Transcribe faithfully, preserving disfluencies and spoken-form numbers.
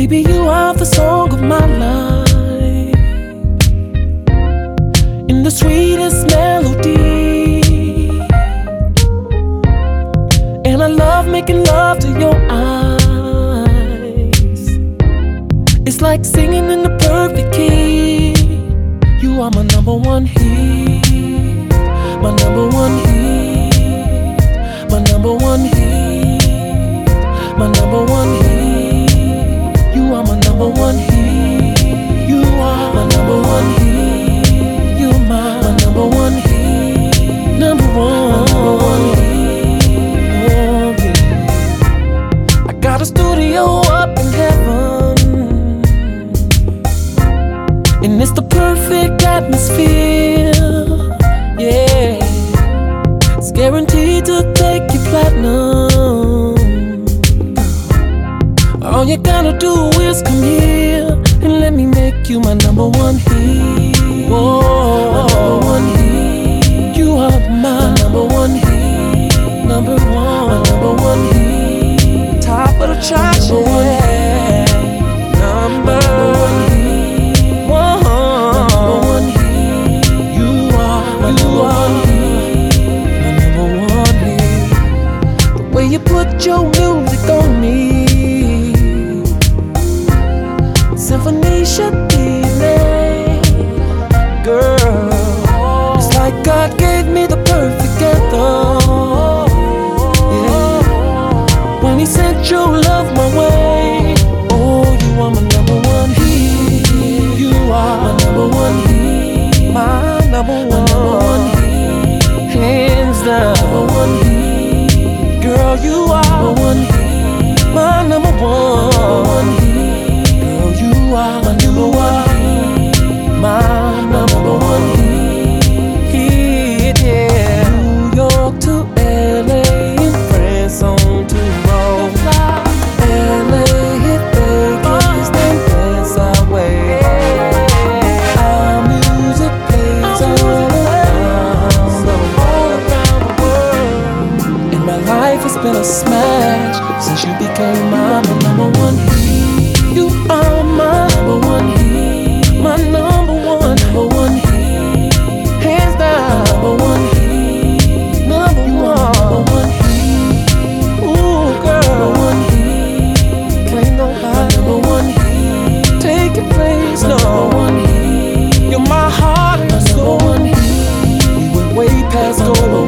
Baby, you are the song of my life, in the sweetest melody. And I love making love to your eyes. It's like singing in the perfect key. You are my number one hit, my number one hit, my number one hit, my number one hit. You are my number one hit. You are my number one hit. You're my, my number one hit. Number one, number one hit. Oh yeah. I got a studio up in heaven, and it's the perfect atmosphere. Yeah, it's guaranteed to take you platinum. All you gotta do is come here and let me make you my number one hit. Whoa, my number one hit. You are my number one hit. Number one, my number one hit. Top of the chart, number one hit. Number one hit. Whoa, number one hit. You are my number one hit. My number one hit. The way you put your music on me, symphony should be made, girl. It's like God gave me the perfect anthem. Yeah, when He sent your love my way. Oh, you are my number one hit. You are my number one hit. My number one, my number one hit. Hands down, number one hit. Girl, you are number one hit. My number one, number one hit. You are my number one hit, my number one hit, yeah. New York to L A and France on to Rome. L A hit Vegas, then dance our way. Our music plays all around, all around the world. And my life has been a smash since you became my number one hit. You are my number one hit, my number one, number one hit, hands down, number one hit, number one, number one hit. Ooh, girl, number one hit, can't nobody, number one hit, take your place, no, number one hit. You're my heart and soul. We went way past gold.